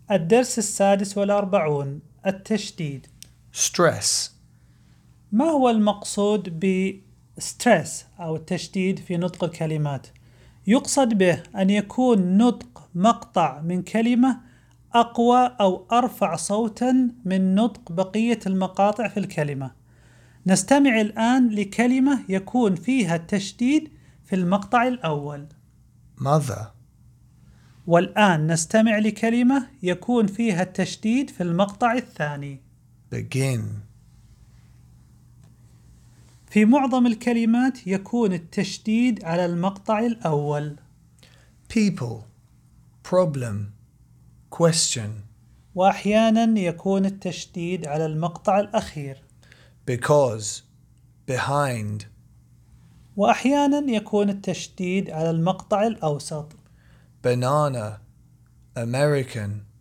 الدرس 46 التشديد. stress, ما هو المقصود ب stress أو التشديد في نطق الكلمات؟ يقصد به أن يكون نطق مقطع من كلمة أقوى أو أرفع صوتا من نطق بقية المقاطع في الكلمة. نستمع الآن لكلمة يكون فيها التشديد في المقطع الأول. mother, والآن نستمع لكلمة يكون فيها التشديد في المقطع الثاني. begin, في معظم الكلمات يكون التشديد على المقطع الأول. people, problem, question, وأحيانا يكون التشديد على المقطع الأخير. because, behind, وأحيانا يكون التشديد على المقطع الأوسط. banana, American,